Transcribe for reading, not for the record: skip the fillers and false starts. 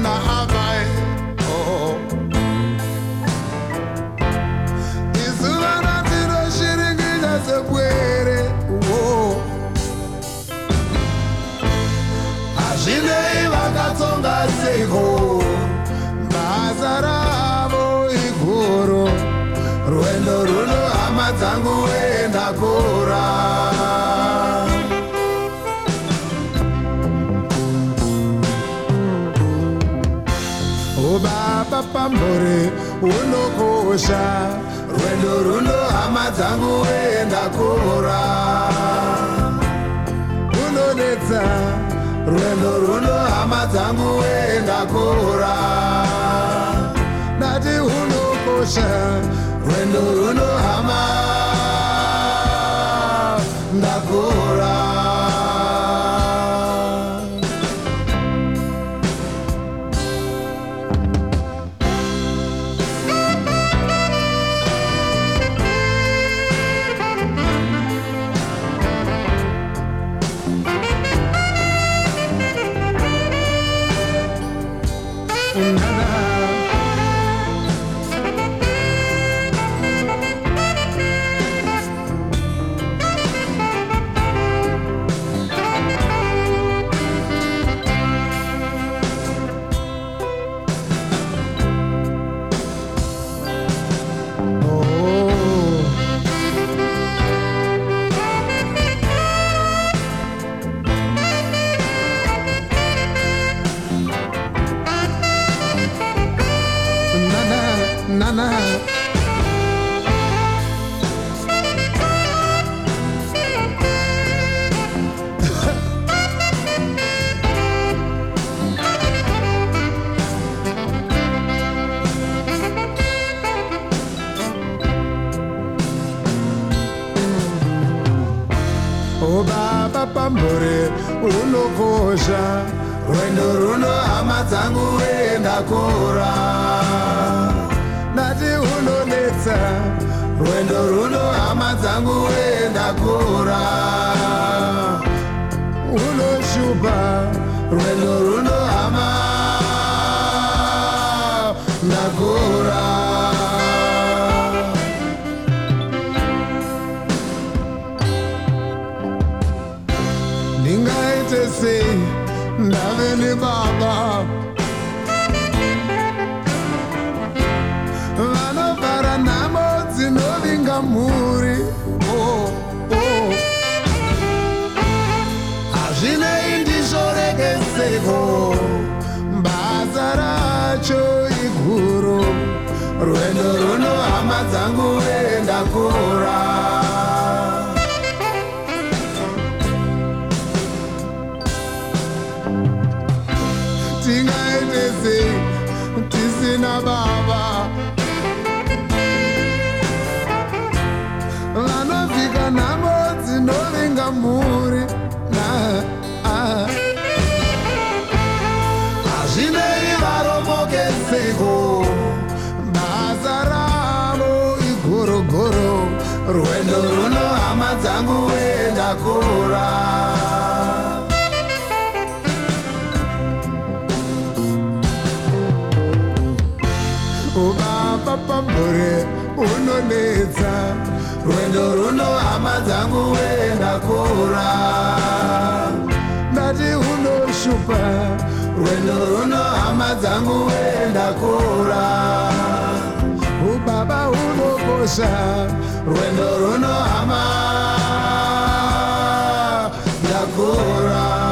avai. Oh, isuvana tinoshiringinya sebwere. Oh, azvinei vakatsonga seiko, basa ravo iguru, rwendo runo hama dzangu enda kura. Baba pambore unokosha, rwendo runo hama dzangu enda kura. Unonetsa, rwendo runo hama dzangu enda kura. Nati unokosha, rwendo runo hama ndakura. Nana. Oh baba pambore unokosha, rwendo runo hama dzangu enda kura. Nati unonetsa, rwendo runo hama dzangu enda kura. Unoshupa, rwendo runo hama ndakura. Ndingaite sei ndave nebaba vanovhara nhamo dzinovinga mhuri. Hazvinei ndizvoregeseko, basa racho iguru, rwendo runo hama dzangu enda kura. Tingaite sei tisina baba vanovhika nhamo dzinovinga mhuri. Hazvinei varomokeseko, basa ravo iguruguru, rwendo runo hama dzangu enda kura. Baba pambore unonetsa, rwendo runo hama dzangu enda kura. Nati unoshupa, rwendo runo hama dzangu enda kura. Baba unokosha, rwendo runo hama ndakura.